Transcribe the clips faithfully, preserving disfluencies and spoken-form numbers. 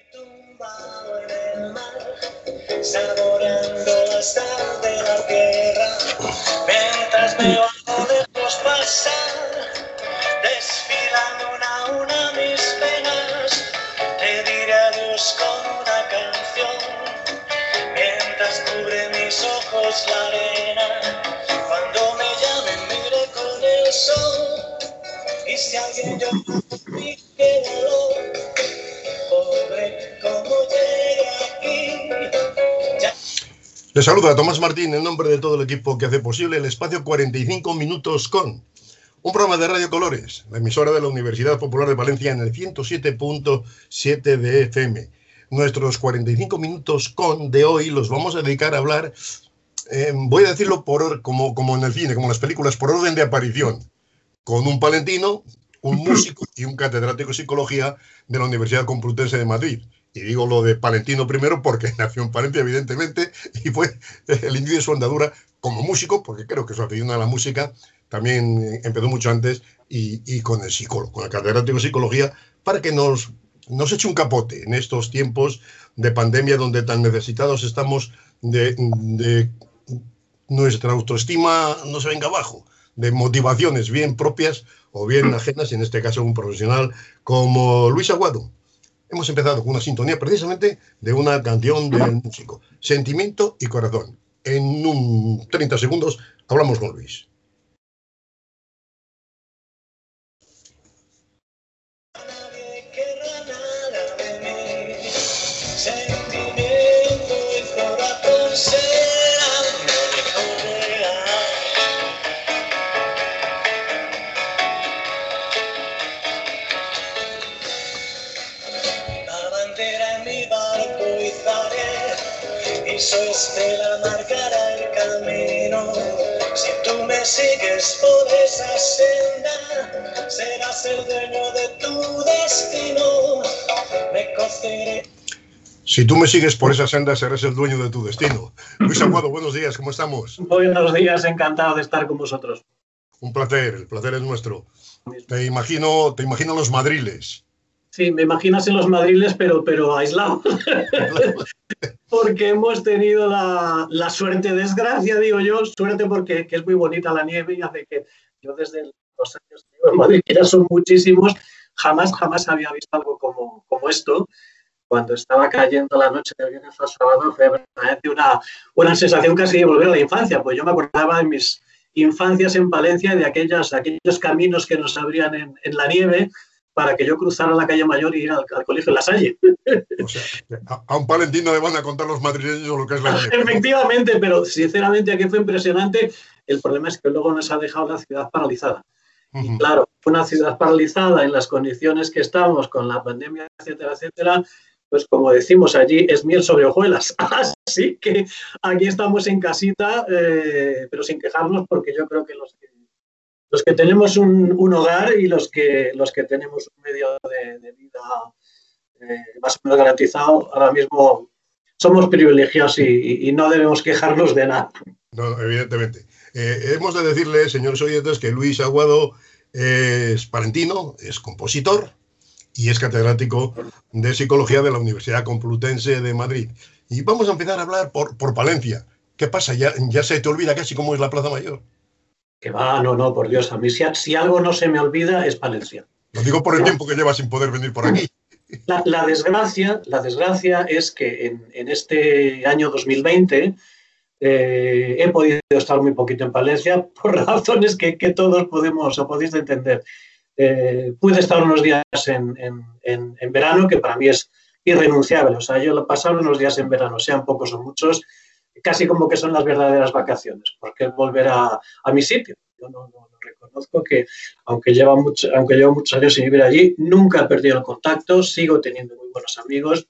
Tumbado en el mar, saboreando la sal de la tierra, mientras me bajo lejos pasar, desfilando una a una mis penas, te diré adiós con una canción, mientras cubre mis ojos la arena, cuando me llamen mire con el sol, y si alguien llora por mí, quédalo. Les saluda Tomás Martín en nombre de todo el equipo que hace posible el espacio cuarenta y cinco minutos con un programa de Radio Colores, la emisora de la Universidad Popular de Valencia en el ciento siete punto siete de F M. Nuestros cuarenta y cinco minutos con de hoy los vamos a dedicar a hablar, eh, voy a decirlo por como, como en el cine, como en las películas, por orden de aparición, con un palentino, un músico y un catedrático de psicología de la Universidad Complutense de Madrid. Y digo lo de palentino primero porque nació en Palencia, evidentemente, y fue el inicio de su andadura como músico, porque creo que su afición a la música también empezó mucho antes, y, y con el psicólogo, con el catedrático de psicología, para que nos, nos eche un capote en estos tiempos de pandemia donde tan necesitados estamos de, de nuestra autoestima no se venga abajo, de motivaciones bien propias o bien ajenas, y en este caso un profesional como Luis Aguado. Hemos empezado con una sintonía precisamente de una canción del músico, Sentimiento y Corazón. En un treinta segundos hablamos con Luis. Su estela marcará el camino. Si tú me sigues por esa senda, serás el dueño de tu destino. Me costaré. Si tú me sigues por esa senda, serás el dueño de tu destino. Luis Aguado, buenos días, ¿cómo estamos? Buenos días, encantado de estar con vosotros. Un placer, el placer es nuestro. Te imagino, te imagino los madriles. Sí, me imaginas en los madriles, pero, pero aislados. Porque hemos tenido la, la suerte, desgracia, digo yo, suerte porque que es muy bonita la nieve y hace que yo desde los años que vivo en Madrid, que ya son muchísimos, jamás, jamás había visto algo como, como esto. Cuando estaba cayendo la noche del viernes al sábado, fue verdaderamente una, una sensación casi de volver a la infancia, pues yo me acordaba de mis infancias en Palencia, de aquellas, aquellos caminos que nos abrían en, en la nieve, para que yo cruzara la calle Mayor y ir al, al colegio en La Salle. O sea, a, a un palentino le van a contar los madrileños lo que es la nieve. Efectivamente, pero sinceramente aquí fue impresionante. El problema es que luego nos ha dejado la ciudad paralizada. Uh-huh. Y claro, una ciudad paralizada en las condiciones que estamos con la pandemia, etcétera, etcétera, pues como decimos allí, es miel sobre hojuelas. Así que aquí estamos en casita, eh, pero sin quejarnos, porque yo creo que los que Los que tenemos un, un hogar y los que, los que tenemos un medio de, de vida eh, más o menos garantizado, ahora mismo somos privilegiados y, y, y no debemos quejarnos de nada. No, evidentemente. Eh, hemos de decirle, señores oyentes, que Luis Aguado es palentino, es compositor y es catedrático de Psicología de la Universidad Complutense de Madrid. Y vamos a empezar a hablar por, por Palencia. ¿Qué pasa? ¿Ya, ya se te olvida casi cómo es la Plaza Mayor? Que va, no, no, por Dios, a mí si, si algo no se me olvida es Palencia. Lo digo por el tiempo que lleva sin poder venir por aquí. La, la, desgracia, la desgracia es que en, en este año dos mil veinte eh, he podido estar muy poquito en Palencia por razones que, que todos podemos o podéis entender. Eh, pude estar unos días en, en, en, en verano, que para mí es irrenunciable. O sea, yo lo pasar unos días en verano, sean pocos o muchos, casi como que son las verdaderas vacaciones, porque es volver a, a mi sitio. Yo no, no, no reconozco que, aunque, lleva mucho, aunque llevo muchos años sin vivir allí, nunca he perdido el contacto, sigo teniendo muy buenos amigos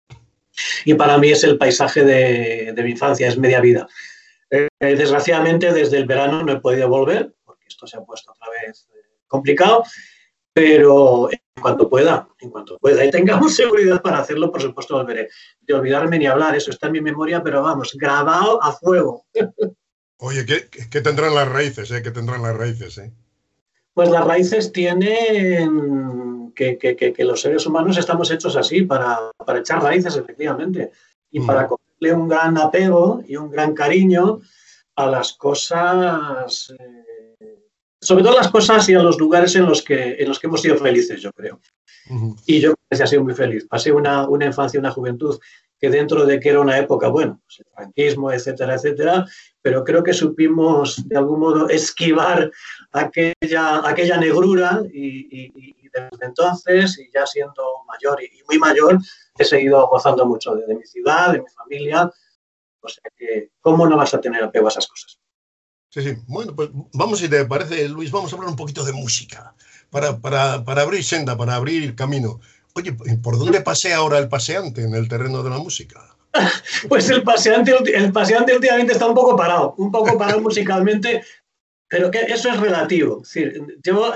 y para mí es el paisaje de, de mi infancia, es media vida. Eh, desgraciadamente, desde el verano no he podido volver, porque esto se ha puesto otra vez eh, complicado, pero en cuanto pueda, en cuanto pueda y tengamos seguridad para hacerlo, por supuesto volveré. De olvidarme ni hablar, eso está en mi memoria, pero vamos, grabado a fuego. Oye, ¿qué, qué tendrán las raíces? Eh? ¿Qué tendrán las raíces? Eh? Pues las raíces tienen que, que, que, que los seres humanos estamos hechos así, para, para echar raíces, efectivamente, y mm. para cogerle un gran apego y un gran cariño a las cosas, eh, sobre todo las cosas y a los lugares en los que, en los que hemos sido felices, yo creo. Uh-huh. Y yo he sido muy feliz. Pasé una, una infancia, una juventud que dentro de que era una época, bueno, pues el franquismo, etcétera, etcétera, pero creo que supimos de algún modo esquivar aquella, aquella negrura y, y, y desde entonces, y ya siendo mayor y, y muy mayor, he seguido gozando mucho de, de mi ciudad, de mi familia. O sea que, ¿cómo no vas a tener apego a esas cosas? Sí, sí. Bueno, pues vamos, si te parece, Luis, vamos a hablar un poquito de música, para, para, para abrir senda, para abrir camino. Oye, ¿por dónde pasea ahora el paseante en el terreno de la música? Pues el paseante, el paseante últimamente está un poco parado, un poco parado musicalmente, pero que eso es relativo. Es decir, yo,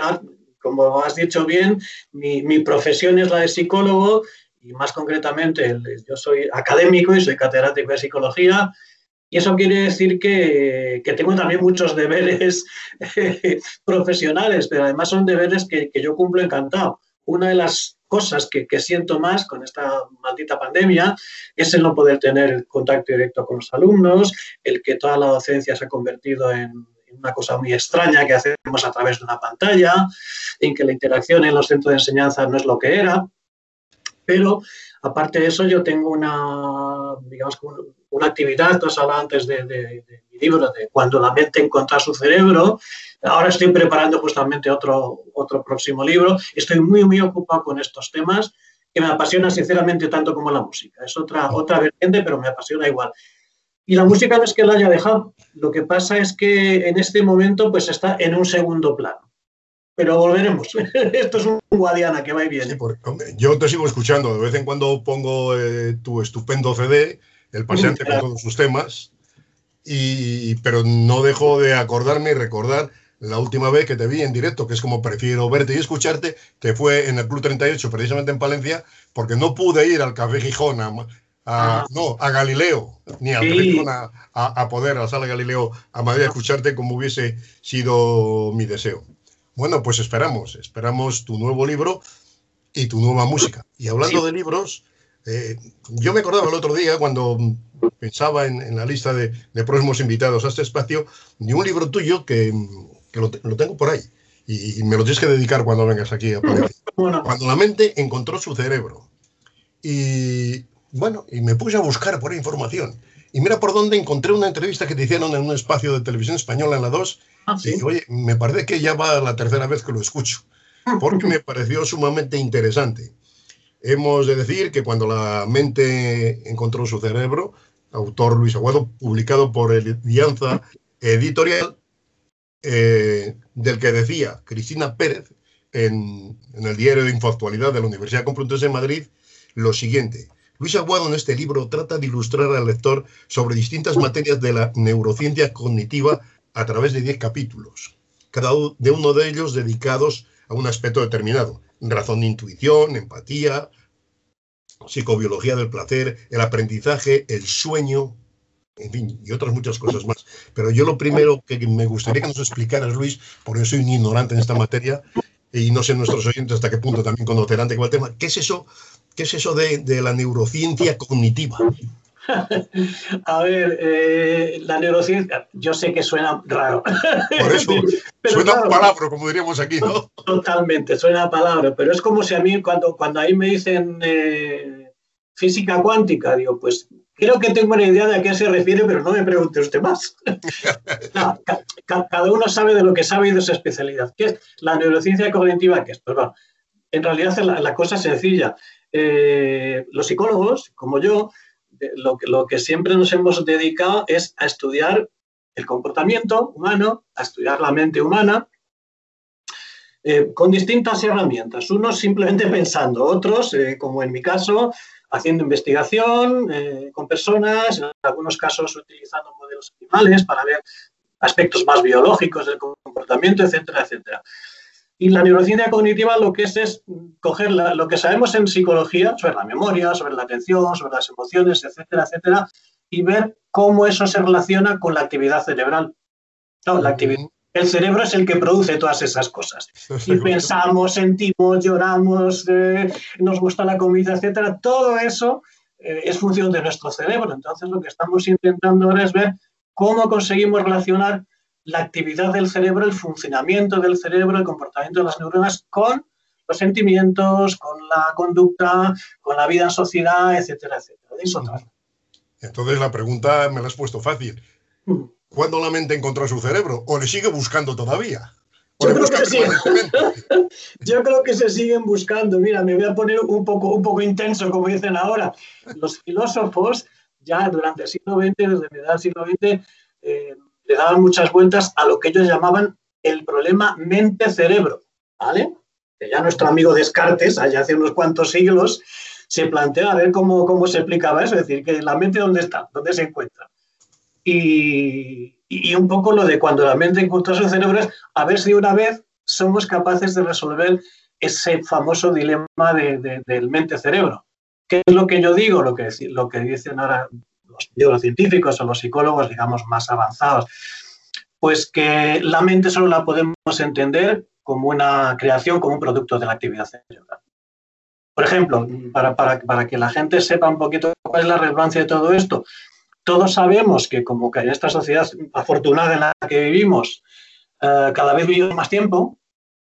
como has dicho bien, mi, mi profesión es la de psicólogo, y más concretamente yo soy académico y soy catedrático de psicología, y eso quiere decir que, que tengo también muchos deberes eh, profesionales, pero además son deberes que, que yo cumplo encantado. Una de las cosas que, que siento más con esta maldita pandemia es el no poder tener contacto directo con los alumnos, el que toda la docencia se ha convertido en una cosa muy extraña que hacemos a través de una pantalla, en que la interacción en los centros de enseñanza no es lo que era. Pero, aparte de eso, yo tengo una, digamos, una actividad, tú has hablado antes de, de, de mi libro, de Cuando la mente encuentra su cerebro. Ahora estoy preparando justamente otro, otro próximo libro. Estoy muy, muy ocupado con estos temas que me apasionan sinceramente tanto como la música. Es otra, otra vertiente, pero me apasiona igual. Y la música no es que la haya dejado. Lo que pasa es que en este momento pues está en un segundo plano. Pero volveremos. Esto es un Guadiana que va y viene. Sí, porque, hombre, yo te sigo escuchando. De vez en cuando pongo eh, tu estupendo C D, El Paseante, claro, con todos sus temas, y, pero no dejo de acordarme y recordar la última vez que te vi en directo, que es como prefiero verte y escucharte, que fue en el Club treinta y ocho, precisamente en Palencia, porque no pude ir al Café Gijón, a, a, ah. no, a Galileo, ni al sí. Café Gijón a, a, a poder, a la Sala Galileo, a Madrid, a escucharte como hubiese sido mi deseo. Bueno, pues esperamos, esperamos tu nuevo libro y tu nueva música. Y hablando sí. de libros, eh, yo me acordaba el otro día, cuando pensaba en, en la lista de, de próximos invitados a este espacio, de un libro tuyo que, que lo, lo tengo por ahí. Y, y me lo tienes que dedicar cuando vengas aquí a Palencia. Bueno. Cuando la mente encontró su cerebro. Y bueno, y me puse a buscar por ahí información. Y mira por dónde encontré una entrevista que te hicieron en un espacio de televisión española en la dos. Ah, ¿sí? Y oye, me parece que ya va la tercera vez que lo escucho, porque me pareció sumamente interesante. Hemos de decir que Cuando la mente encontró su cerebro, autor Luis Aguado, publicado por Alianza Editorial, eh, del que decía Cristina Pérez en, en el diario de Infoactualidad de la Universidad Complutense de Madrid lo siguiente. Luis Aguado en este libro trata de ilustrar al lector sobre distintas materias de la neurociencia cognitiva a través de diez capítulos, cada uno de uno de ellos dedicados a un aspecto determinado: razón de intuición, empatía, psicobiología del placer, el aprendizaje, el sueño, en fin, y otras muchas cosas más. Pero yo lo primero que me gustaría que nos explicaras, Luis, porque soy un ignorante en esta materia, y no sé nuestros oyentes hasta qué punto también conocerán de cuál tema, ¿qué es eso, qué es eso de, de la neurociencia cognitiva? A ver, eh, la neurociencia, yo sé que suena raro. Por eso, pero suena claro, palabra, como diríamos aquí, ¿no? Totalmente, suena palabra, pero es como si a mí, cuando, cuando ahí me dicen eh, física cuántica, digo, pues creo que tengo una idea de a qué se refiere, pero no me pregunte usted más. No, ca, ca, cada uno sabe de lo que sabe y de su especialidad. ¿Qué es la neurociencia cognitiva? ¿Qué es? Pues bueno, en realidad la, la cosa es sencilla. Eh, los psicólogos, como yo, Lo que, lo que siempre nos hemos dedicado es a estudiar el comportamiento humano, a estudiar la mente humana, eh, con distintas herramientas. Unos simplemente pensando, otros, eh, como en mi caso, haciendo investigación eh, con personas, en algunos casos utilizando modelos animales para ver aspectos más biológicos del comportamiento, etcétera, etcétera. Y la neurociencia cognitiva lo que es es coger la, lo que sabemos en psicología sobre la memoria, sobre la atención, sobre las emociones, etcétera, etcétera, y ver cómo eso se relaciona con la actividad cerebral. No, la actividad el cerebro es el que produce todas esas cosas. Y pensamos, sentimos, lloramos, eh, nos gusta la comida, etcétera. Todo eso eh, es función de nuestro cerebro. Entonces, lo que estamos intentando ahora es ver cómo conseguimos relacionar la actividad del cerebro, el funcionamiento del cerebro, el comportamiento de las neuronas con los sentimientos, con la conducta, con la vida en sociedad, etcétera, etcétera. De eso trata. Entonces la pregunta me la has puesto fácil. ¿Cuándo la mente encontró su cerebro? ¿O le sigue buscando todavía? Yo creo, que sí. Yo creo que se siguen buscando. Mira, me voy a poner un poco, un poco intenso, como dicen ahora. Los filósofos, ya durante el siglo veinte, desde mediados del siglo veinte, eh, le daban muchas vueltas a lo que ellos llamaban el problema mente-cerebro, ¿vale? Que ya nuestro amigo Descartes, allá hace unos cuantos siglos, se plantea a ver cómo, cómo se explicaba eso, es decir, que la mente ¿dónde está? ¿Dónde se encuentra? Y, y un poco lo de cuando la mente encontró su cerebro es a ver si una vez somos capaces de resolver ese famoso dilema de, de, del mente-cerebro. ¿Qué es lo que yo digo? Lo que, lo que dicen ahora los neurocientíficos o los psicólogos, digamos, más avanzados. Pues que la mente solo la podemos entender como una creación, como un producto de la actividad cerebral. Por ejemplo, para, para, para que la gente sepa un poquito cuál es la relevancia de todo esto, todos sabemos que como que en esta sociedad afortunada en la que vivimos, eh, cada vez vivimos más tiempo,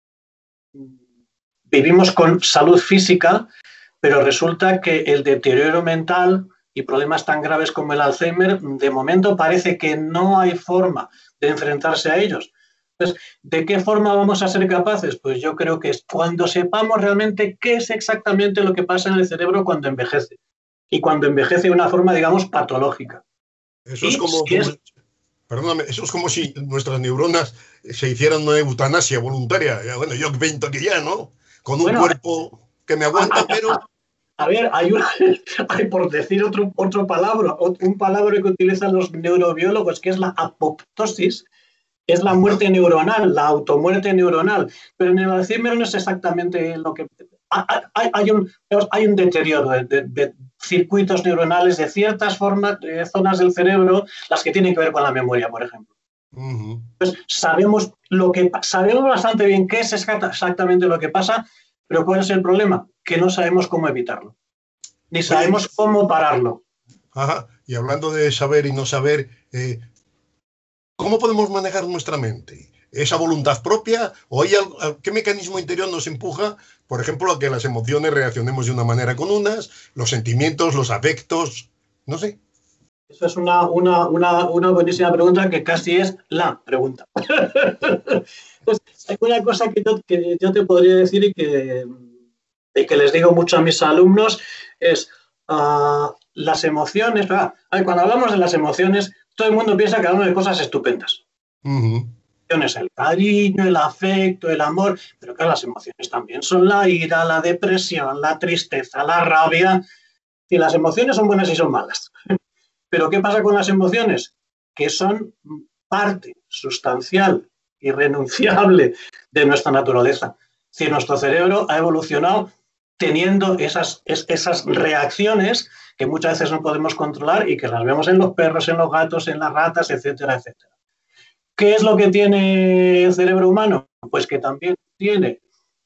vivimos con salud física, pero resulta que el deterioro mental y problemas tan graves como el Alzheimer, de momento parece que no hay forma de enfrentarse a ellos. Entonces, ¿de qué forma vamos a ser capaces? Pues yo creo que es cuando sepamos realmente qué es exactamente lo que pasa en el cerebro cuando envejece. Y cuando envejece de una forma, digamos, patológica. Eso es como, si es... como perdóname, eso es como si nuestras neuronas se hicieran una eutanasia voluntaria. Bueno, yo invento que ya, ¿no? Con un bueno, cuerpo que me aguanta, a, a, pero... A ver, hay, una, hay por decir otro, otro palabra, un palabra que utilizan los neurobiólogos, que es la apoptosis, es la muerte neuronal, la automuerte neuronal. Pero en el Alzheimer no es exactamente lo que... Hay, hay, un, hay un deterioro de, de, de circuitos neuronales de ciertas formas, de zonas del cerebro, las que tienen que ver con la memoria, por ejemplo. Uh-huh. Entonces, sabemos, lo que, sabemos bastante bien qué es exactamente lo que pasa, pero ¿cuál es el problema? Que no sabemos cómo evitarlo, ni sabemos Oye, cómo pararlo. Ajá. Y hablando de saber y no saber, eh, ¿cómo podemos manejar nuestra mente? ¿Esa voluntad propia? ¿O hay algo, qué mecanismo interior nos empuja, por ejemplo, a que las emociones reaccionemos de una manera con unas, los sentimientos, los afectos? No sé. Eso es una, una, una, una buenísima pregunta que casi es la pregunta. Pues, hay una cosa que yo, que yo te podría decir y que, y que les digo mucho a mis alumnos es uh, las emociones. Ah, cuando hablamos de las emociones, todo el mundo piensa que hablamos de cosas estupendas. Uh-huh. El cariño, el afecto, el amor, pero claro, las emociones también son la ira, la depresión, la tristeza, la rabia. Y las emociones son buenas y son malas. Pero ¿qué pasa con las emociones? Que son parte sustancial, irrenunciable de nuestra naturaleza. Si nuestro cerebro ha evolucionado teniendo esas, es, esas reacciones que muchas veces no podemos controlar y que las vemos en los perros, en los gatos, en las ratas, etcétera, etcétera. ¿Qué es lo que tiene el cerebro humano? Pues que también tiene,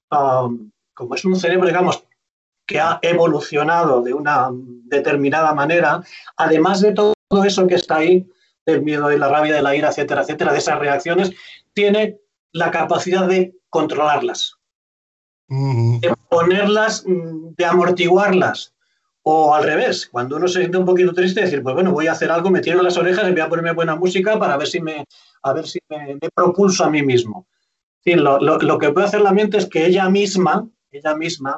um, como es un cerebro, digamos, que ha evolucionado de una determinada manera, además de todo eso que está ahí, del miedo, de la rabia, de la ira, etcétera, etcétera, de esas reacciones, tiene la capacidad de controlarlas, uh-huh. de ponerlas, de amortiguarlas. O al revés, cuando uno se siente un poquito triste, decir, pues bueno, voy a hacer algo, me tiro las orejas y voy a ponerme buena música para ver si me, a ver si me, me propulso a mí mismo. Sí, lo, lo, lo que puede hacer la mente es que ella misma, ella misma,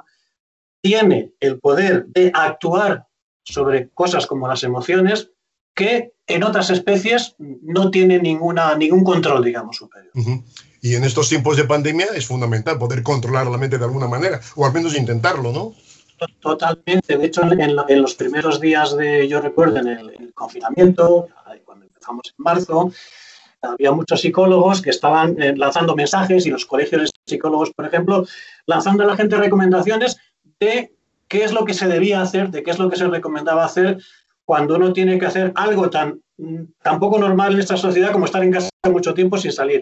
tiene el poder de actuar sobre cosas como las emociones que en otras especies no tienen ninguna, ningún control, digamos, superior. Uh-huh. Y en estos tiempos de pandemia es fundamental poder controlar la mente de alguna manera, o al menos intentarlo, ¿no? Totalmente. De hecho, en, en los primeros días de, yo recuerdo, en el, en el confinamiento, cuando empezamos en marzo, había muchos psicólogos que estaban lanzando mensajes y los colegios de psicólogos, por ejemplo, lanzando a la gente recomendaciones de qué es lo que se debía hacer, de qué es lo que se recomendaba hacer cuando uno tiene que hacer algo tan, tan poco normal en esta sociedad como estar en casa mucho tiempo sin salir.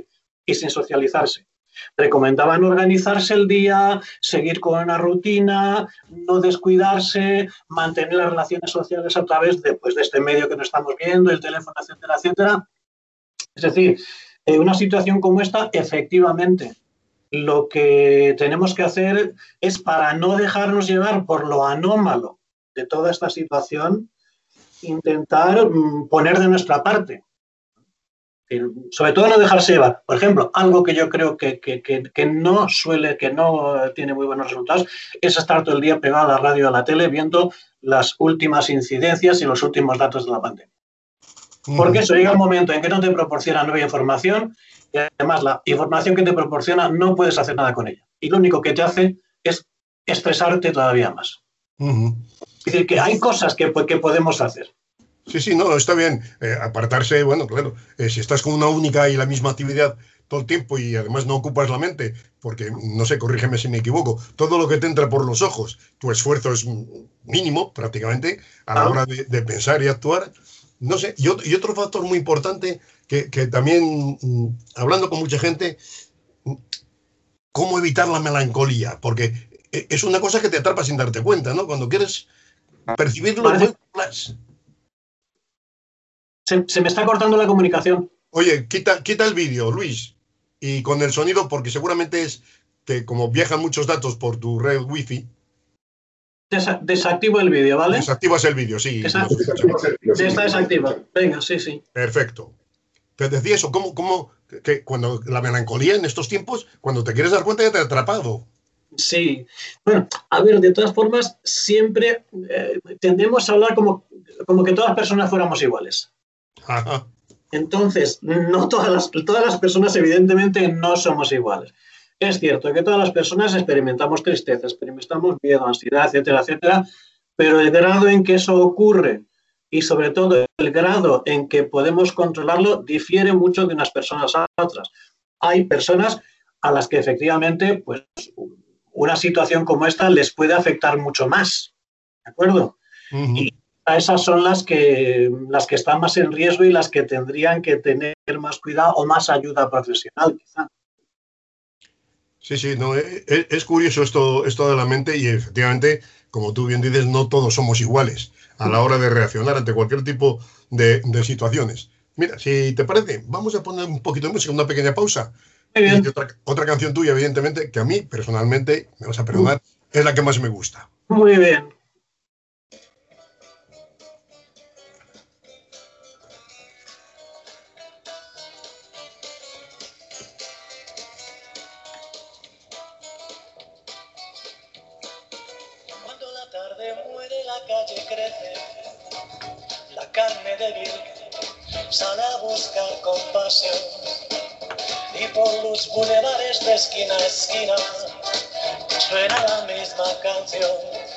y sin socializarse. Recomendaban organizarse el día, seguir con una rutina, no descuidarse, mantener las relaciones sociales a través de, pues, de este medio que nos estamos viendo, el teléfono, etcétera, etcétera. Es decir, en una situación como esta, efectivamente, lo que tenemos que hacer es, para no dejarnos llevar por lo anómalo de toda esta situación, intentar mm, poner de nuestra parte. Sobre todo no dejarse llevar. Por ejemplo, algo que yo creo que, que, que, que no suele, que no tiene muy buenos resultados, es estar todo el día pegado a la radio o a la tele viendo las últimas incidencias y los últimos datos de la pandemia. Porque eso llega un momento en que no te proporciona nueva información y además la información que te proporciona no puedes hacer nada con ella. Y lo único que te hace es estresarte todavía más. Uh-huh. Es decir, que hay cosas que, que podemos hacer. Sí, sí, no, está bien. Eh, apartarse, bueno, claro, eh, si estás con una única y la misma actividad todo el tiempo y además no ocupas la mente, porque, no sé, corrígeme si me equivoco, todo lo que te entra por los ojos, tu esfuerzo es mínimo prácticamente a la ah. hora de, de pensar y actuar. No sé, y otro, y otro factor muy importante que, que también, mm, hablando con mucha gente, cómo evitar la melancolía, porque es una cosa que te atrapa sin darte cuenta, ¿no? Cuando quieres percibirlo, vale. Se, se me está cortando la comunicación. Oye, quita, quita el vídeo, Luis, y con el sonido, porque seguramente es que como viajan muchos datos por tu red wifi. Desa, desactivo el vídeo, ¿vale? Desactivas el vídeo, sí. Esa, ya está desactiva. Venga, sí, sí. Perfecto. Te decía eso, ¿cómo, cómo que cuando la melancolía en estos tiempos, cuando te quieres dar cuenta ya te ha atrapado? Sí. Bueno, a ver, de todas formas, siempre eh, tendemos a hablar como, como que todas las personas fuéramos iguales. Ajá. Entonces, no todas las, todas las personas evidentemente no somos iguales. Es cierto que todas las personas experimentamos tristeza, experimentamos miedo, ansiedad, etcétera, etcétera, pero el grado en que eso ocurre y sobre todo el grado en que podemos controlarlo difiere mucho de unas personas a otras. Hay personas a las que efectivamente pues, una situación como esta les puede afectar mucho más, ¿de acuerdo? Uh-huh. Y esas son las que, las que están más en riesgo y las que tendrían que tener más cuidado o más ayuda profesional, quizá. Sí, sí, no, es, es curioso esto, esto de la mente y efectivamente, como tú bien dices, no todos somos iguales a la hora de reaccionar ante cualquier tipo de, de situaciones. Mira, si te parece, vamos a poner un poquito de música, una pequeña pausa. Muy bien. Y otra, otra canción tuya, evidentemente, que a mí, personalmente, me vas a perdonar, es la que más me gusta. Muy bien. Sale a buscar compasión y por los bulevares de esquina a esquina suena la misma canción.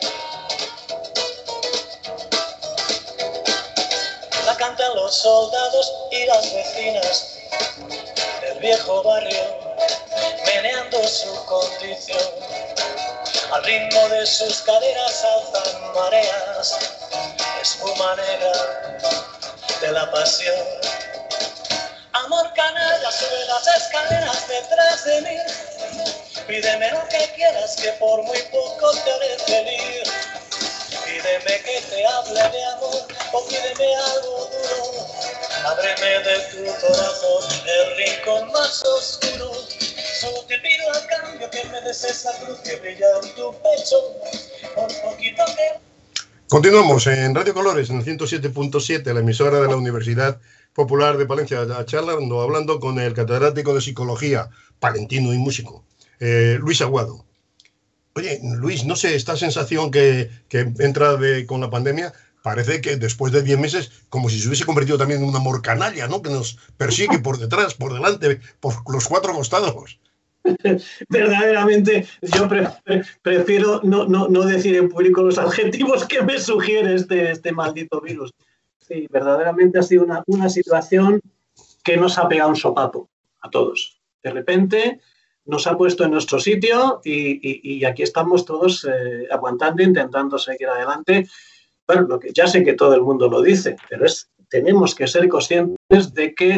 La cantan los soldados y las vecinas del viejo barrio, meneando su condición. Al ritmo de sus caderas alzan mareas, espuma negra de la pasión. Amor canalla, sube las escaleras detrás de mí. Pídeme lo que quieras, que por muy poco te haré feliz. Pídeme que te hable de amor, o pídeme algo duro. Ábreme de tu corazón el rincón más oscuro. Solo te pido a cambio que me des esa cruz que brilla en tu pecho. Por poquito que... Continuamos en Radio Colores, en el ciento siete punto siete, la emisora de la Universidad Popular de Palencia, charlando, hablando con el catedrático de Psicología, palentino y músico, eh, Luis Aguado. Oye, Luis, no sé, esta sensación que, que entra de, con la pandemia, parece que después de diez meses, como si se hubiese convertido también en un amor canalla, ¿no? Que nos persigue por detrás, por delante, por los cuatro costados. Verdaderamente, yo pre pre prefiero no, no, no decir en público los adjetivos que me sugiere este, este maldito virus. Sí, verdaderamente ha sido una, una situación que nos ha pegado un sopapo a todos. De repente nos ha puesto en nuestro sitio y, y, y aquí estamos todos eh, aguantando, intentando seguir adelante. Bueno, lo que ya sé que todo el mundo lo dice, pero es, tenemos que ser conscientes de que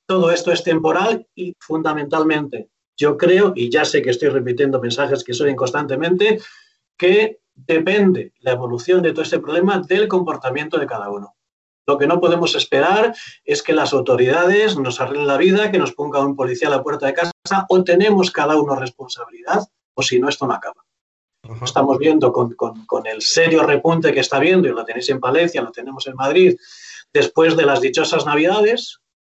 todo esto es temporal y fundamentalmente yo creo, y ya sé que estoy repitiendo mensajes que soy constantemente, que depende la evolución de todo este problema del comportamiento de cada uno. Lo que no podemos esperar es que las autoridades nos arreglen la vida, que nos ponga un policía a la puerta de casa, o tenemos cada uno responsabilidad, o si no, esto no acaba. Uh-huh. Estamos viendo con, con, con el serio repunte que está viendo, y lo tenéis en Palencia, lo tenemos en Madrid, después de las dichosas Navidades,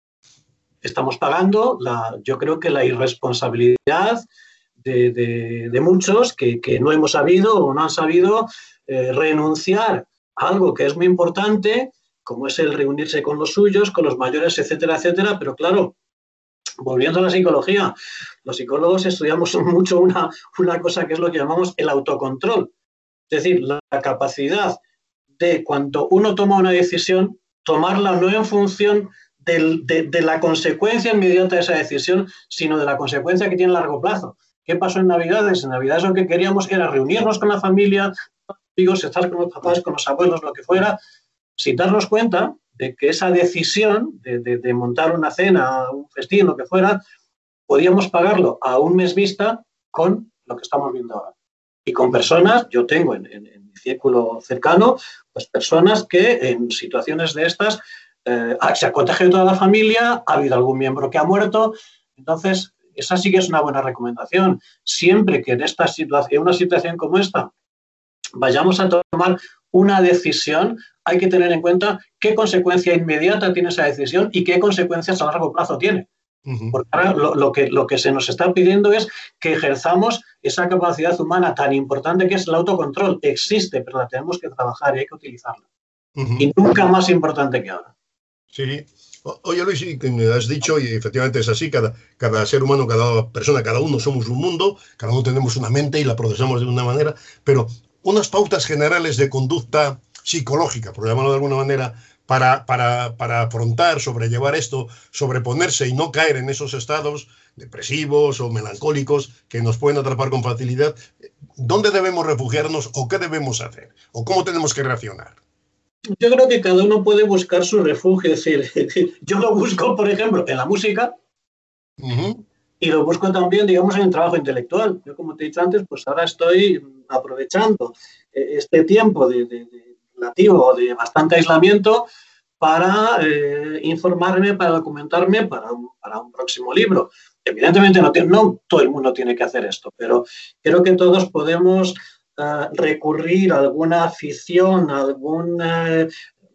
estamos pagando, la, yo creo que la irresponsabilidad de, de, de muchos que, que no hemos sabido o no han sabido eh, renunciar a algo que es muy importante, como es el reunirse con los suyos, con los mayores, etcétera, etcétera. Pero claro, volviendo a la psicología, los psicólogos estudiamos mucho una, una cosa que es lo que llamamos el autocontrol. Es decir, la, la capacidad de cuando uno toma una decisión, tomarla no en función de, de, de la consecuencia inmediata de esa decisión, sino de la consecuencia que tiene a largo plazo. ¿Qué pasó en Navidades? En Navidades lo que queríamos era reunirnos con la familia, amigos, estar con los papás, con los abuelos, lo que fuera, sin darnos cuenta de que esa decisión de, de, de montar una cena, un festín, lo que fuera, podíamos pagarlo a un mes vista con lo que estamos viendo ahora. Y con personas, yo tengo en, en, en mi círculo cercano, pues personas que en situaciones de estas eh, se ha contagiado toda la familia, ha habido algún miembro que ha muerto. Entonces, esa sí que es una buena recomendación. Siempre que en esta situación, en una situación como esta, vayamos a tomar una decisión, hay que tener en cuenta qué consecuencia inmediata tiene esa decisión y qué consecuencias a largo plazo tiene. Uh-huh. Porque ahora lo, lo, que, lo que se nos está pidiendo es que ejerzamos esa capacidad humana tan importante que es el autocontrol. Existe, pero la tenemos que trabajar y hay que utilizarla. Uh-huh. Y nunca más importante que ahora. Sí. Oye, Luis, me has dicho, y efectivamente es así, cada, cada ser humano, cada persona, cada uno somos un mundo, cada uno tenemos una mente y la procesamos de una manera, pero unas pautas generales de conducta psicológica, por llamarlo de alguna manera, para, para, para afrontar, sobrellevar esto, sobreponerse y no caer en esos estados depresivos o melancólicos que nos pueden atrapar con facilidad. ¿Dónde debemos refugiarnos o qué debemos hacer? ¿O cómo tenemos que reaccionar? Yo creo que cada uno puede buscar su refugio. Es decir, yo lo busco, por ejemplo, en la música. Uh-huh. Y lo busco también, digamos, en el trabajo intelectual. Yo, como te he dicho antes, pues ahora estoy aprovechando este tiempo de, de, de relativo de bastante aislamiento para eh, informarme, para documentarme para un, para un próximo libro. Evidentemente no, no todo el mundo tiene que hacer esto, pero creo que todos podemos uh, recurrir a alguna afición, a alguna,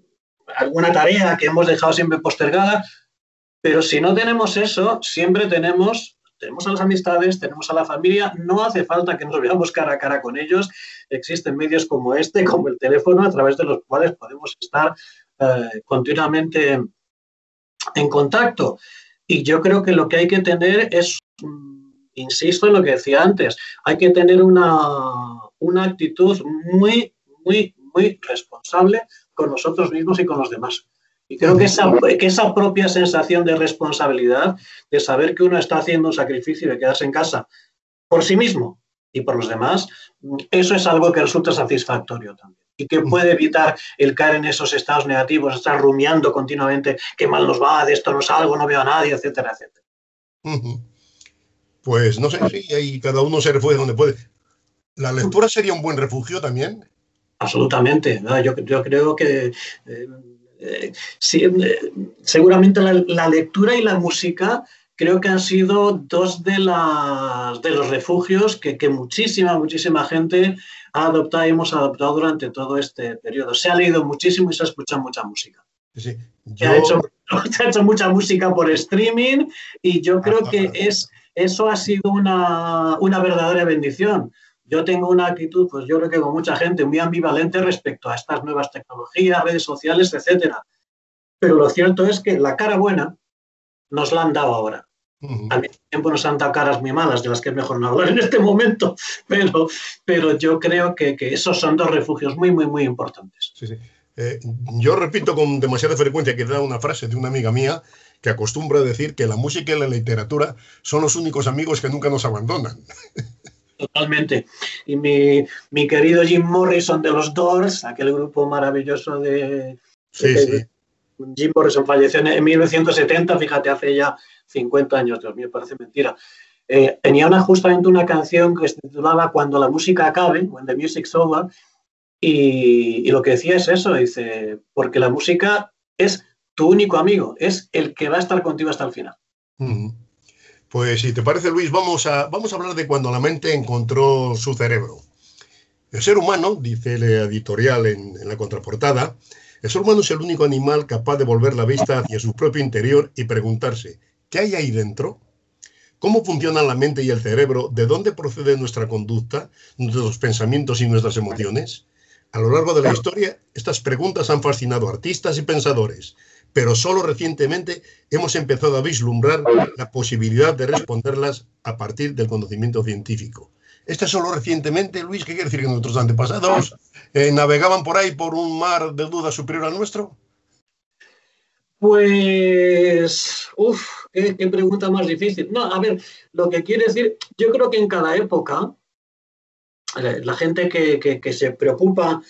alguna tarea que hemos dejado siempre postergada, pero si no tenemos eso, siempre tenemos... Tenemos a las amistades, tenemos a la familia, no hace falta que nos veamos cara a cara con ellos. Existen medios como este, como el teléfono, a través de los cuales podemos estar eh, continuamente en contacto. Y yo creo que lo que hay que tener es, insisto en lo que decía antes, hay que tener una, una actitud muy, muy, muy responsable con nosotros mismos y con los demás. Y creo que esa, que esa propia sensación de responsabilidad, de saber que uno está haciendo un sacrificio de quedarse en casa por sí mismo y por los demás, eso es algo que resulta satisfactorio también. Y que puede evitar el caer en esos estados negativos, estar rumiando continuamente, qué mal nos va, de esto no salgo, no veo a nadie, etcétera, etcétera. Uh-huh. Pues no sé, sí, ahí cada uno se refugia donde puede. ¿La lectura sería un buen refugio también? Absolutamente. Yo, yo creo que... Eh, Eh, sí, eh, seguramente la, la lectura y la música creo que han sido dos de, las, de los refugios que, que muchísima, muchísima gente ha adoptado y hemos adoptado durante todo este periodo. Se ha leído muchísimo y se ha escuchado mucha música. Sí, yo... se, ha hecho, se ha hecho mucha música por streaming y yo creo ah, que es, eso ha sido una, una verdadera bendición. Yo tengo una actitud, pues yo creo que con mucha gente, muy ambivalente respecto a estas nuevas tecnologías, redes sociales, etcétera. Pero lo cierto es que la cara buena nos la han dado ahora. Uh-huh. Al mismo tiempo nos han dado caras muy malas, de las que es mejor no hablar en este momento, pero, pero yo creo que, que esos son dos refugios muy, muy, muy importantes. Sí, sí. Eh, yo repito con demasiada frecuencia que da una frase de una amiga mía que acostumbra a decir que la música y la literatura son los únicos amigos que nunca nos abandonan. Totalmente. Y mi, mi querido Jim Morrison de los Doors, aquel grupo maravilloso de... Sí, de sí. Jim Morrison falleció en mil novecientos setenta, fíjate, hace ya cincuenta años, Dios mío, parece mentira. Eh, tenía una, justamente una canción que se titulaba Cuando la música acabe, When the Music's Over, y, y lo que decía es eso, dice, porque la música es tu único amigo, es el que va a estar contigo hasta el final. Mm. Pues si te parece, Luis, vamos a, vamos a hablar de cuando la mente encontró su cerebro. El ser humano, dice el editorial en, en la contraportada, el ser humano es el único animal capaz de volver la vista hacia su propio interior y preguntarse, ¿qué hay ahí dentro? ¿Cómo funcionan la mente y el cerebro? ¿De dónde procede nuestra conducta, nuestros pensamientos y nuestras emociones? A lo largo de la historia, estas preguntas han fascinado a artistas y pensadores, pero solo recientemente hemos empezado a vislumbrar la posibilidad de responderlas a partir del conocimiento científico. Esto es solo recientemente, Luis, ¿qué quiere decir? ¿Que nuestros antepasados eh, navegaban por ahí por un mar de duda superior al nuestro? Pues, uff, qué, qué pregunta más difícil. No, a ver, lo que quiere decir, yo creo que en cada época, la gente que, que, que se preocupa,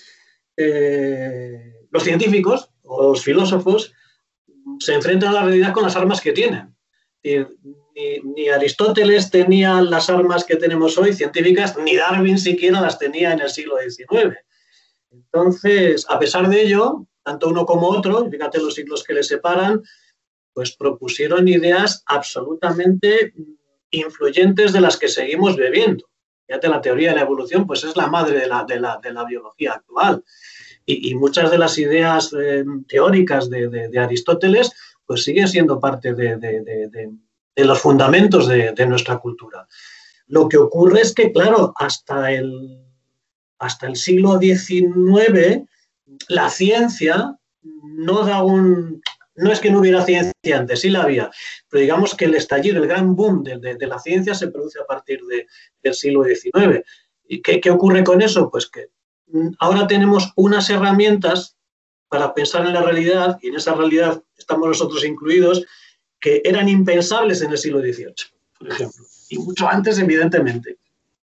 eh, los científicos o los filósofos, se enfrentan a la realidad con las armas que tienen. Ni, ni Aristóteles tenía las armas que tenemos hoy, científicas, ni Darwin siquiera las tenía en el siglo diecinueve. Entonces, a pesar de ello, tanto uno como otro, fíjate los siglos que les separan, pues propusieron ideas absolutamente influyentes de las que seguimos bebiendo. Fíjate, la teoría de la evolución pues es la madre de la, de la, de la biología actual. Y, y muchas de las ideas eh, teóricas de, de, de Aristóteles pues siguen siendo parte de, de, de, de, de los fundamentos de, de nuestra cultura. Lo que ocurre es que, claro, hasta el, hasta el siglo diecinueve la ciencia no da un... No es que no hubiera ciencia antes, sí la había, pero digamos que el estallido, el gran boom de, de, de la ciencia se produce a partir de, del siglo diecinueve. ¿Y qué, qué ocurre con eso? Pues que ahora tenemos unas herramientas para pensar en la realidad, y en esa realidad estamos nosotros incluidos, que eran impensables en el siglo dieciocho, por ejemplo, y mucho antes, evidentemente.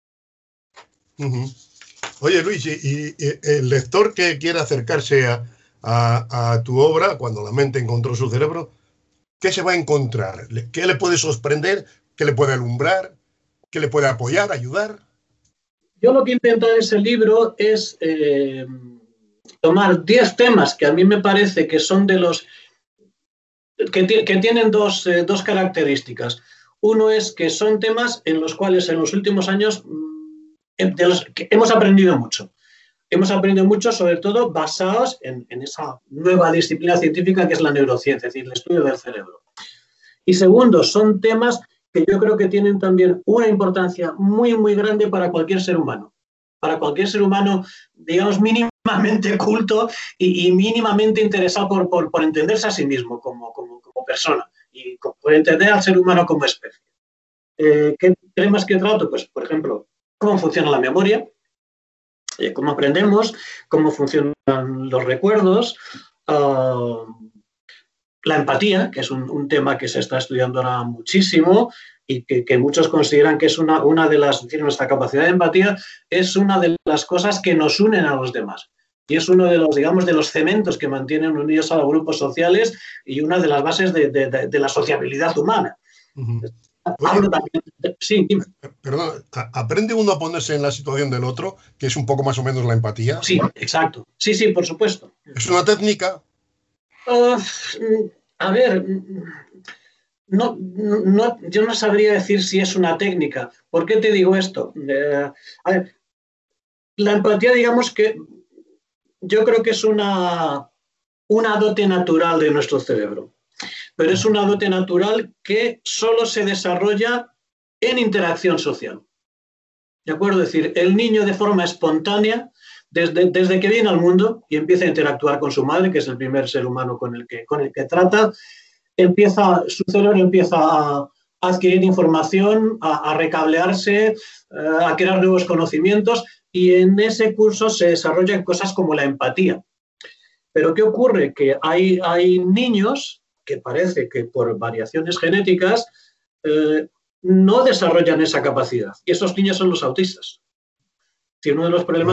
Uh-huh. Oye, Luis, y, y, y el lector que quiera acercarse a, a, a tu obra, cuando la mente encontró su cerebro, ¿qué se va a encontrar? ¿Qué le puede sorprender? ¿Qué le puede alumbrar? ¿Qué le puede apoyar, ayudar? Yo lo que he intentado en ese libro es eh, tomar diez temas que a mí me parece que son de los que, que tienen dos, eh, dos características. Uno es que son temas en los cuales en los últimos años de los que hemos aprendido mucho. Hemos aprendido mucho, sobre todo basados en, en esa nueva disciplina científica que es la neurociencia, es decir, el estudio del cerebro. Y segundo, son temas que yo creo que tienen también una importancia muy, muy grande para cualquier ser humano. Para cualquier ser humano, digamos, mínimamente culto y, y mínimamente interesado por, por, por entenderse a sí mismo como, como, como persona y por entender al ser humano como especie. Eh, ¿Qué temas que trato? Pues, por ejemplo, cómo funciona la memoria, eh, cómo aprendemos, cómo funcionan los recuerdos, uh, la empatía, que es un, un tema que se está estudiando ahora muchísimo y que, que muchos consideran que es una, una de las, es decir, nuestra capacidad de empatía es una de las cosas que nos unen a los demás. Y es uno de los, digamos, de los cementos que mantienen unidos a los grupos sociales y una de las bases de, de, de, de la sociabilidad humana. Uh-huh. Oye, también, sí, dime. Perdón, ¿aprende uno a ponerse en la situación del otro, que es un poco más o menos la empatía? Sí, exacto. Sí, sí, por supuesto. ¿Es una técnica? Uh, a ver, no, no, yo no sabría decir si es una técnica. ¿Por qué te digo esto? Eh, a ver, la empatía, digamos que yo creo que es una, una dote natural de nuestro cerebro. Pero es una dote natural que solo se desarrolla en interacción social. ¿De acuerdo? Es decir, el niño de forma espontánea, desde, desde que viene al mundo y empieza a interactuar con su madre, que es el primer ser humano con el que, con el que trata, empieza, su cerebro empieza a adquirir información, a, a recablearse, a crear nuevos conocimientos y en ese curso se desarrollan cosas como la empatía. Pero ¿qué ocurre? Que hay, hay niños que parece que por variaciones genéticas eh, no desarrollan esa capacidad. Y esos niños son los autistas. Y uno de los problemas que,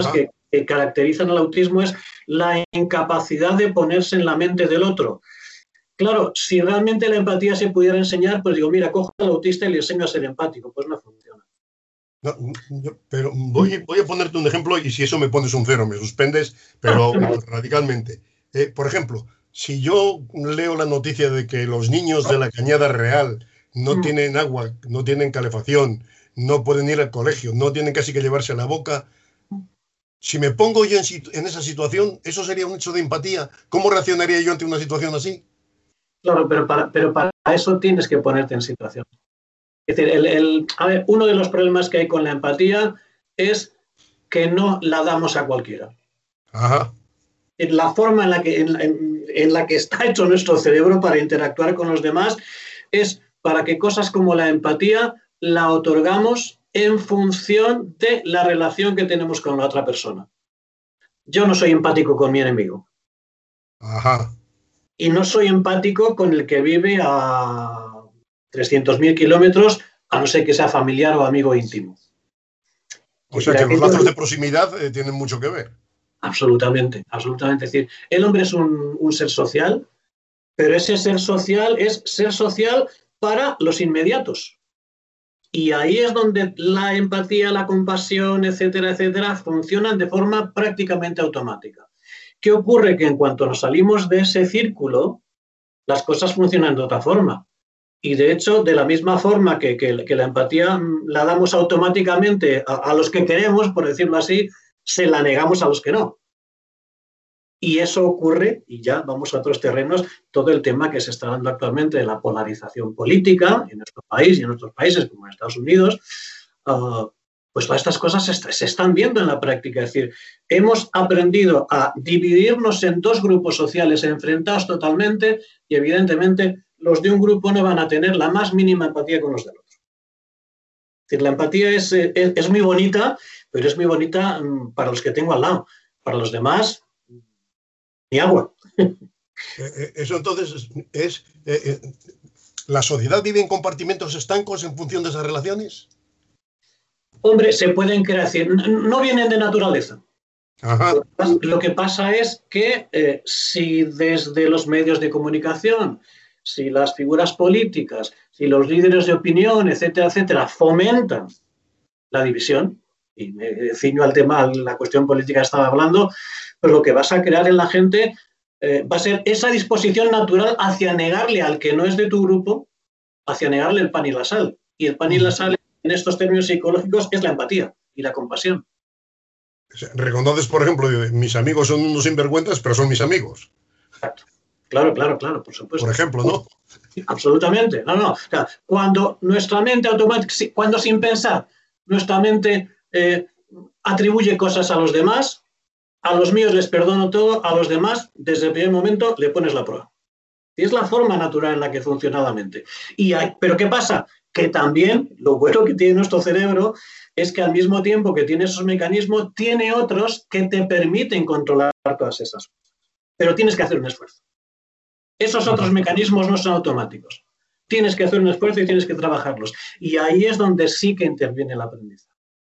que caracterizan al autismo es la incapacidad de ponerse en la mente del otro. Claro, si realmente la empatía se pudiera enseñar, pues digo, mira, cojo al autista y le enseño a ser empático. Pues no funciona. No, yo, pero voy, voy a ponerte un ejemplo y si eso me pones un cero, me suspendes, pero radicalmente. Eh, por ejemplo, si yo leo la noticia de que los niños de la Cañada Real no mm. tienen agua, no tienen calefacción, no pueden ir al colegio, no tienen casi que llevarse a la boca, si me pongo yo en, en esa situación, ¿eso sería un hecho de empatía? ¿Cómo reaccionaría yo ante una situación así? Claro, pero para, pero para eso tienes que ponerte en situación. Es decir, el, el, a ver, uno de los problemas que hay con la empatía es que no la damos a cualquiera. Ajá. La forma en la, que, en, en, en la que está hecho nuestro cerebro para interactuar con los demás es para que cosas como la empatía la otorgamos en función de la relación que tenemos con la otra persona. Yo no soy empático con mi enemigo. Ajá. Y no soy empático con el que vive a trescientos mil kilómetros, a no ser que sea familiar o amigo íntimo. O sea que los lazos de proximidad eh, tienen mucho que ver. Absolutamente, absolutamente. Es decir, el hombre es un, un ser social, pero ese ser social es ser social para los inmediatos. Y ahí es donde la empatía, la compasión, etcétera, etcétera, funcionan de forma prácticamente automática. ¿Qué ocurre? Que en cuanto nos salimos de ese círculo, las cosas funcionan de otra forma. Y de hecho, de la misma forma que, que, que la empatía la damos automáticamente a, a los que queremos, por decirlo así, se la negamos a los que no. Y eso ocurre, y ya vamos a otros terrenos, todo el tema que se está dando actualmente de la polarización política en nuestro país y en otros países como en Estados Unidos, uh, pues todas estas cosas se, se están viendo en la práctica. Es decir, hemos aprendido a dividirnos en dos grupos sociales enfrentados totalmente y evidentemente los de un grupo no van a tener la más mínima empatía con los del otro. Es decir, la empatía es, es, es muy bonita, pero es muy bonita um, para los que tengo al lado. Para los demás, ni agua. Eso entonces es... Eh, eh, ¿la sociedad vive en compartimentos estancos en función de esas relaciones? Hombre, se pueden crear, no vienen de naturaleza. Ajá. Lo que pasa es que eh, si desde los medios de comunicación, si las figuras políticas, si los líderes de opinión, etcétera, etcétera, fomentan la división, y me ciño al tema, la cuestión política que estaba hablando, pues lo que vas a crear en la gente eh, va a ser esa disposición natural hacia negarle al que no es de tu grupo, hacia negarle el pan y la sal. Y el pan y la sal, en estos términos psicológicos, es la empatía y la compasión. Reconoces, por ejemplo, mis amigos son unos sinvergüenzas, pero son mis amigos. Claro, claro, claro, por supuesto. Por ejemplo, ¿no? Absolutamente. No, no. O sea, cuando nuestra mente automáticamente, cuando sin pensar, nuestra mente eh, atribuye cosas a los demás, a los míos les perdono todo, a los demás, desde el primer momento, le pones la prueba. Y es la forma natural en la que funciona la mente. Y hay, ¿pero qué pasa? Que también, lo bueno que tiene nuestro cerebro es que al mismo tiempo que tiene esos mecanismos, tiene otros que te permiten controlar todas esas cosas. Pero tienes que hacer un esfuerzo. Esos otros mecanismos no son automáticos. Tienes que hacer un esfuerzo y tienes que trabajarlos. Y ahí es donde sí que interviene el aprendizaje.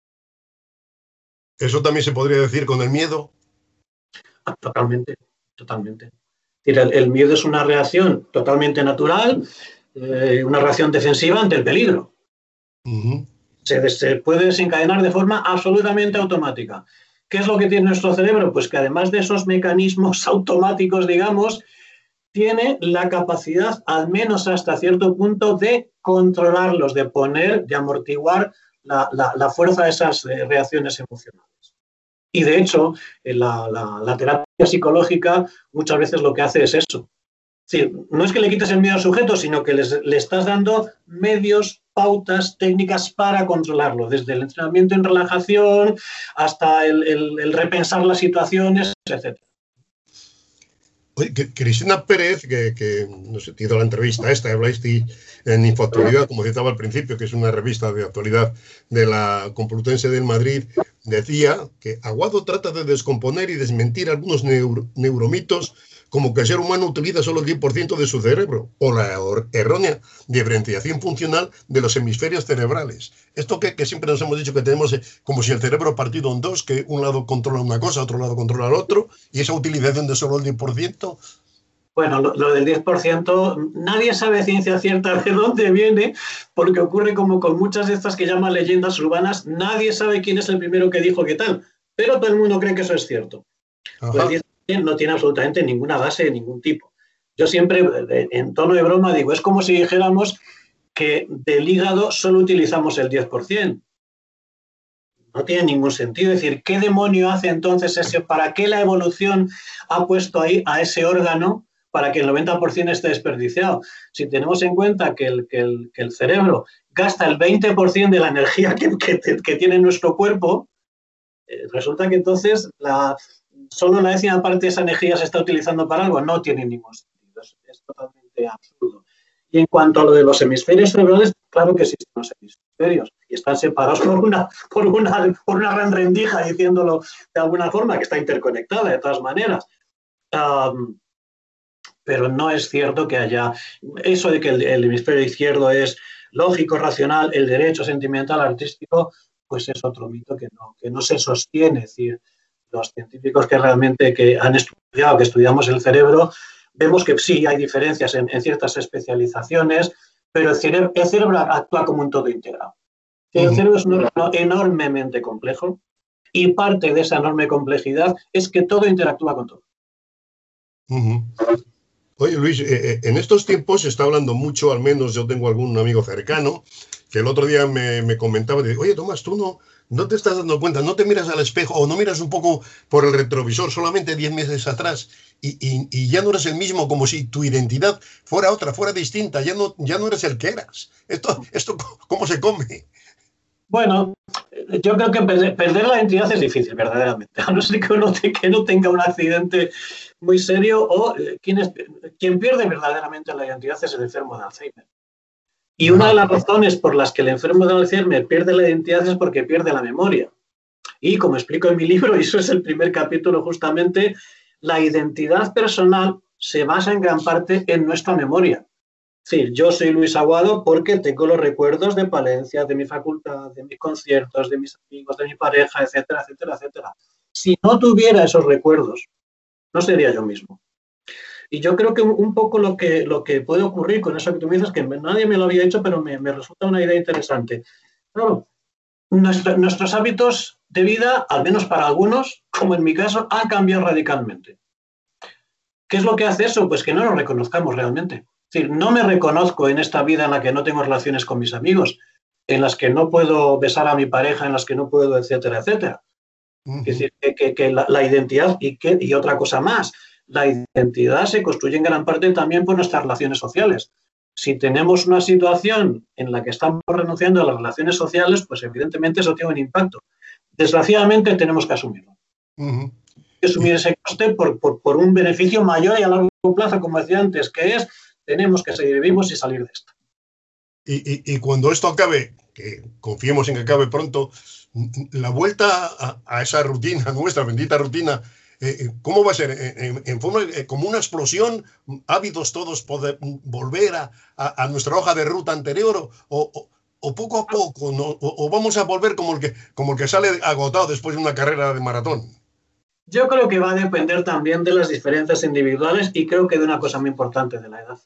¿Eso también se podría decir con el miedo? Ah, totalmente, totalmente. El, el miedo es una reacción totalmente natural, eh, una reacción defensiva ante el peligro. Uh-huh. Se, se puede desencadenar de forma absolutamente automática. ¿Qué es lo que tiene nuestro cerebro? Pues que además de esos mecanismos automáticos, digamos, tiene la capacidad, al menos hasta cierto punto, de controlarlos, de poner, de amortiguar la, la, la fuerza de esas eh, reacciones emocionales. Y de hecho, la, la, la terapia psicológica muchas veces lo que hace es eso. Es decir, no es que le quites el miedo al sujeto, sino que les, le estás dando medios, pautas, técnicas para controlarlo, desde el entrenamiento en relajación hasta el, el, el repensar las situaciones, etcétera. Oye, Cristina Pérez, que, que no sé, te hizo la entrevista esta, hablaste en Infoactualidad, como citaba al principio, que es una revista de actualidad de la Complutense del Madrid, decía que Aguado trata de descomponer y desmentir algunos neuro, neuromitos, como que el ser humano utiliza solo el diez por ciento de su cerebro, o la errónea diferenciación funcional de los hemisferios cerebrales. Esto que, que siempre nos hemos dicho que tenemos eh, como si el cerebro partido en dos, que un lado controla una cosa, otro lado controla el otro, y esa utilización de solo el diez por ciento... Bueno, lo, lo del diez por ciento, nadie sabe ciencia cierta de dónde viene, porque ocurre como con muchas de estas que llaman leyendas urbanas, nadie sabe quién es el primero que dijo qué tal, pero todo el mundo cree que eso es cierto. Pues el diez por ciento no tiene absolutamente ninguna base de ningún tipo. Yo siempre, en tono de broma, digo, es como si dijéramos que del hígado solo utilizamos el diez por ciento. No tiene ningún sentido. Es decir, ¿qué demonio hace entonces ese? ¿Para qué la evolución ha puesto ahí a ese órgano para que el noventa por ciento esté desperdiciado? Si tenemos en cuenta que el, que el, que el cerebro gasta el veinte por ciento de la energía que, que, que tiene nuestro cuerpo, eh, resulta que entonces la, solo la décima parte de esa energía se está utilizando para algo. No tiene ningún sentido. Es, es totalmente absurdo. Y en cuanto a lo de los hemisferios cerebrales, claro que existen los hemisferios y están separados por una, por una, por una gran rendija, diciéndolo de alguna forma, que está interconectada de todas maneras. Um, pero no es cierto que haya eso de que el, el hemisferio izquierdo es lógico, racional, el derecho sentimental, artístico, pues es otro mito que no, que no se sostiene. Es decir, los científicos que realmente que han estudiado, que estudiamos el cerebro, vemos que sí hay diferencias en, en ciertas especializaciones, pero el cerebro, el cerebro actúa como un todo integrado. El uh-huh. cerebro es un órgano enormemente complejo y parte de esa enorme complejidad es que todo interactúa con todo. Uh-huh. Oye, Luis, eh, en estos tiempos se está hablando mucho, al menos yo tengo algún amigo cercano, que el otro día me, me comentaba, de, oye, Tomás, tú no, no te estás dando cuenta, no te miras al espejo o no miras un poco por el retrovisor solamente diez meses atrás y, y, y ya no eres el mismo, como si tu identidad fuera otra, fuera distinta, ya no, ya no eres el que eras. Esto, esto ¿cómo se come? Bueno, yo creo que perder, perder la identidad es difícil, verdaderamente. A no ser que uno te, que no tenga un accidente muy serio o eh, quien, es, quien pierde verdaderamente la identidad es el enfermo de Alzheimer. Y una de las razones por las que el enfermo de Alzheimer pierde la identidad es porque pierde la memoria. Y como explico en mi libro, y eso es el primer capítulo justamente, la identidad personal se basa en gran parte en nuestra memoria. Es decir, yo soy Luis Aguado porque tengo los recuerdos de Palencia, de mi facultad, de mis conciertos, de mis amigos, de mi pareja, etcétera, etcétera, etcétera. Si no tuviera esos recuerdos, no sería yo mismo. Y yo creo que un poco lo que, lo que puede ocurrir con eso que tú me dices, que nadie me lo había hecho, pero me, me resulta una idea interesante. Claro, nuestro, nuestros hábitos de vida, al menos para algunos, como en mi caso, han cambiado radicalmente. ¿Qué es lo que hace eso? Pues que no nos reconozcamos realmente. Es decir, no me reconozco en esta vida en la que no tengo relaciones con mis amigos, en las que no puedo besar a mi pareja, en las que no puedo, etcétera, etcétera. Uh-huh. Es decir, que, que, que la, la identidad y, que, y otra cosa más, la identidad se construye en gran parte también por nuestras relaciones sociales. Si tenemos una situación en la que estamos renunciando a las relaciones sociales, pues evidentemente eso tiene un impacto. Desgraciadamente tenemos que asumirlo. Uh-huh. Que asumir ese coste por, por, por un beneficio mayor y a largo plazo, como decía antes, que es tenemos que seguir vivos y salir de esto. Y, y, y cuando esto acabe, que confiemos en que acabe pronto, la vuelta a, a esa rutina, nuestra bendita rutina, Eh, ¿cómo va a ser? ¿En, en forma eh, como una explosión? ¿Hábitos todos poder volver a, a, a nuestra hoja de ruta anterior? ¿O, o, o poco a poco? ¿no? O, ¿O vamos a volver como el, que, como el que sale agotado después de una carrera de maratón? Yo creo que va a depender también de las diferencias individuales y creo que de una cosa muy importante, de la edad.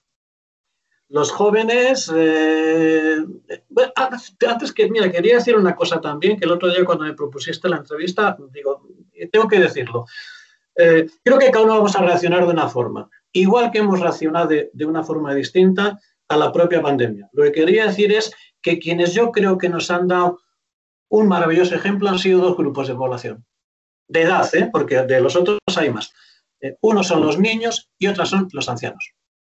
Los jóvenes... Eh, bueno, antes que... Mira, quería decir una cosa también, que el otro día cuando me propusiste la entrevista, digo, tengo que decirlo. Eh, creo que cada uno vamos a reaccionar de una forma, igual que hemos reaccionado de, de una forma distinta a la propia pandemia. Lo que quería decir es que quienes yo creo que nos han dado un maravilloso ejemplo han sido dos grupos de población, de edad, ¿eh? Porque de los otros hay más. Eh, unos son los niños y otros son los ancianos.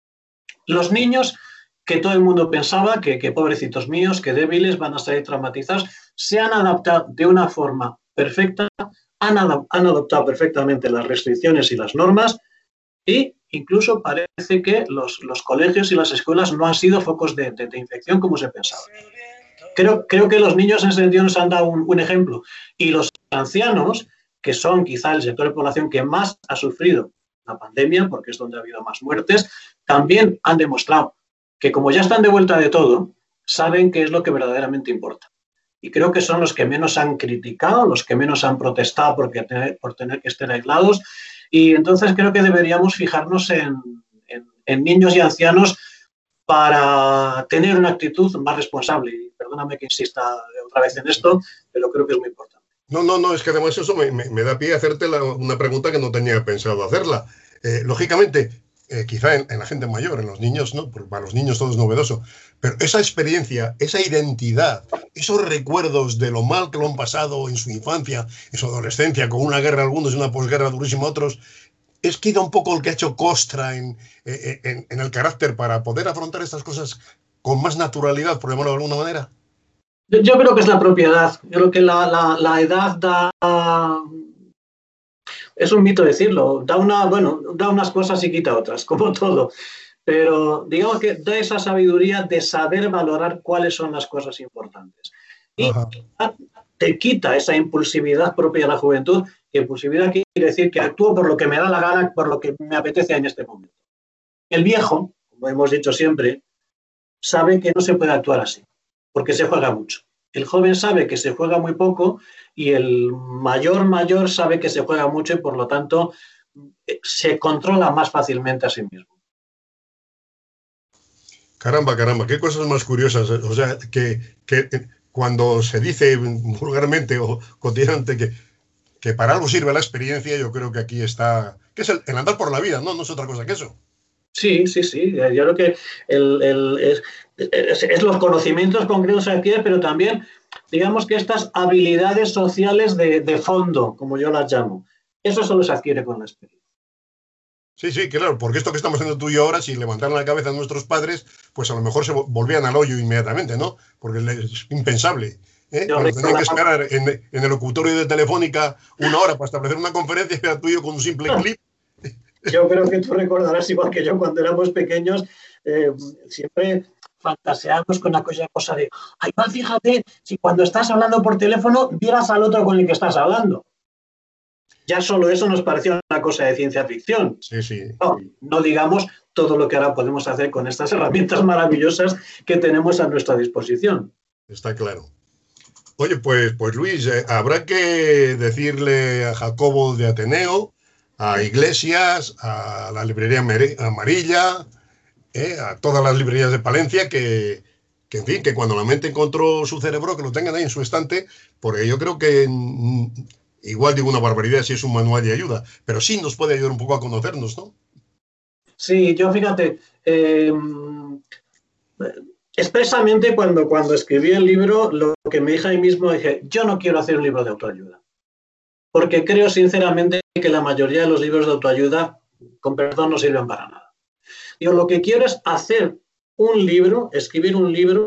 Los niños, que todo el mundo pensaba que, que pobrecitos míos, que débiles, van a salir traumatizados, se han adaptado de una forma perfecta. Han, ad han adoptado perfectamente las restricciones y las normas e incluso parece que los, los colegios y las escuelas no han sido focos de, de, de infección como se pensaba. Creo, creo que los niños en ese sentido nos han dado un, un ejemplo y los ancianos, que son quizá el sector de población que más ha sufrido la pandemia, porque es donde ha habido más muertes, también han demostrado que como ya están de vuelta de todo, saben qué es lo que verdaderamente importa. Y creo que son los que menos han criticado, los que menos han protestado porque tener, por tener que estar aislados. Y entonces creo que deberíamos fijarnos en, en, en niños y ancianos para tener una actitud más responsable. Y perdóname que insista otra vez en esto, pero creo que es muy importante. No, no, no, es que además eso me, me, me da pie a hacerte la, una pregunta que no tenía pensado hacerla. Eh, lógicamente, eh, quizá en, en la gente mayor, en los niños, ¿no? Porque para los niños todo es novedoso, pero esa experiencia, esa identidad, esos recuerdos de lo mal que lo han pasado en su infancia, en su adolescencia, con una guerra algunos y una posguerra durísima otros, es quizá un poco el que ha hecho costra en, en, en el carácter para poder afrontar estas cosas con más naturalidad, por llamarlo de alguna manera. Yo creo que es la propiedad. Yo creo que la, la, la edad da... Es un mito decirlo. Da, una, bueno, da unas cosas y quita otras, como todo. Pero digamos que da esa sabiduría de saber valorar cuáles son las cosas importantes. Y Ajá. te quita esa impulsividad propia de la juventud. Que impulsividad quiere decir que actúo por lo que me da la gana, por lo que me apetece en este momento. El viejo, como hemos dicho siempre, sabe que no se puede actuar así, porque se juega mucho. El joven sabe que se juega muy poco y el mayor mayor sabe que se juega mucho y por lo tanto se controla más fácilmente a sí mismo. Caramba, caramba, qué cosas más curiosas. O sea, que, que cuando se dice vulgarmente o cotidianamente que, que para algo sirve la experiencia, yo creo que aquí está, que es el, el andar por la vida, ¿no? No es otra cosa que eso. Sí, sí, sí. Yo creo que el, el, es, es, es los conocimientos concretos que adquiere, pero también, digamos que estas habilidades sociales de, de fondo, como yo las llamo, eso solo se adquiere con la experiencia. Sí, sí, claro, porque esto que estamos haciendo tú y yo ahora, si levantaran la cabeza a nuestros padres, pues a lo mejor se volvían al hoyo inmediatamente, ¿no? Porque es impensable. ¿eh? Cuando tenían que esperar en, en el locutorio de Telefónica una hora para establecer una conferencia, era tuyo con un simple clip. Yo creo que tú recordarás, igual que yo, cuando éramos pequeños, eh, siempre fantaseábamos con aquella cosa de, ay, va, fíjate, si cuando estás hablando por teléfono vieras al otro con el que estás hablando. Ya solo eso nos parecía una cosa de ciencia ficción. Sí, sí. No, no digamos todo lo que ahora podemos hacer con estas herramientas maravillosas que tenemos a nuestra disposición. Está claro. Oye, pues, pues Luis, eh, habrá que decirle a Jacobo de Ateneo, a Iglesias, a la librería Amarilla, eh, a todas las librerías de Palencia, que, que, en fin, que cuando la mente encontró su cerebro, que lo tengan ahí en su estante, porque yo creo que, mm, igual digo una barbaridad si es un manual de ayuda, pero sí nos puede ayudar un poco a conocernos, ¿no? Sí, yo fíjate, eh, expresamente cuando, cuando escribí el libro, lo que me dije a mí mismo, dije, yo no quiero hacer un libro de autoayuda. Porque creo sinceramente que la mayoría de los libros de autoayuda, con perdón, no sirven para nada. Yo lo que quiero es hacer un libro, escribir un libro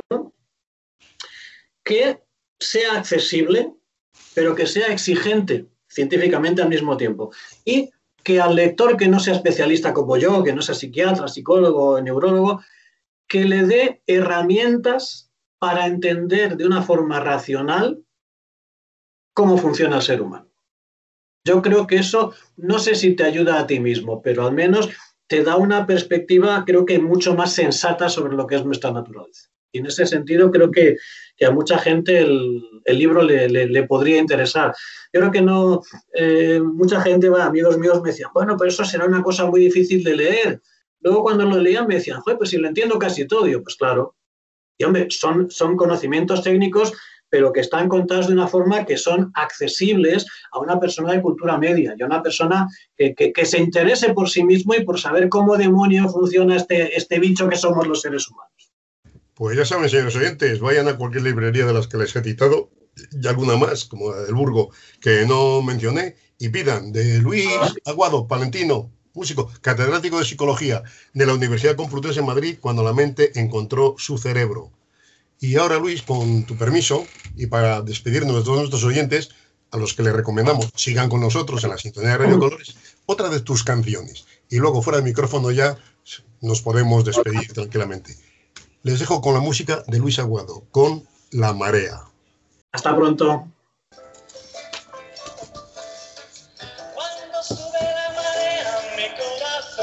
que sea accesible, pero que sea exigente científicamente al mismo tiempo. Y que al lector que no sea especialista como yo, que no sea psiquiatra, psicólogo, neurólogo, que le dé herramientas para entender de una forma racional cómo funciona el ser humano. Yo creo que eso, no sé si te ayuda a ti mismo, pero al menos te da una perspectiva, creo que mucho más sensata sobre lo que es nuestra naturaleza. Y en ese sentido creo que, que a mucha gente el, el libro le, le, le podría interesar. Yo creo que no, eh, mucha gente, bueno, amigos míos me decían, bueno, pero eso será una cosa muy difícil de leer. Luego cuando lo leían me decían, joder, pues si lo entiendo casi todo. Y yo, pues claro. Y hombre, son, son conocimientos técnicos, pero que están contados de una forma que son accesibles a una persona de cultura media y a una persona que, que, que se interese por sí mismo y por saber cómo demonio funciona este, este bicho que somos los seres humanos. Pues ya saben, señores oyentes, vayan a cualquier librería de las que les he citado, y alguna más, como la del Burgo, que no mencioné, y pidan de Luis Aguado, palentino, músico, catedrático de Psicología de la Universidad Complutense en Madrid, cuando la mente encontró su cerebro. Y ahora, Luis, con tu permiso, y para despedirnos de todos nuestros oyentes, a los que les recomendamos sigan con nosotros en la sintonía de Radio Colores, otra de tus canciones. Y luego, fuera del micrófono, ya nos podemos despedir tranquilamente. Les dejo con la música de Luis Aguado, con La Marea. Hasta pronto.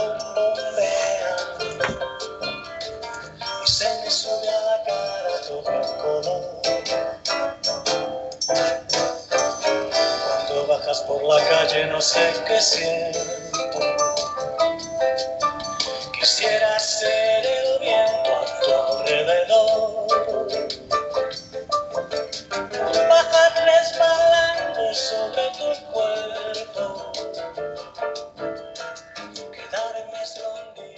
corazón bombea y se me sube a la cara todo el color. Cuando bajas por la calle no sé qué siento. Quisiera ser el viento a tu alrededor. Bajar resbalando sobre tu cuerpo. Quedar en mi escondite.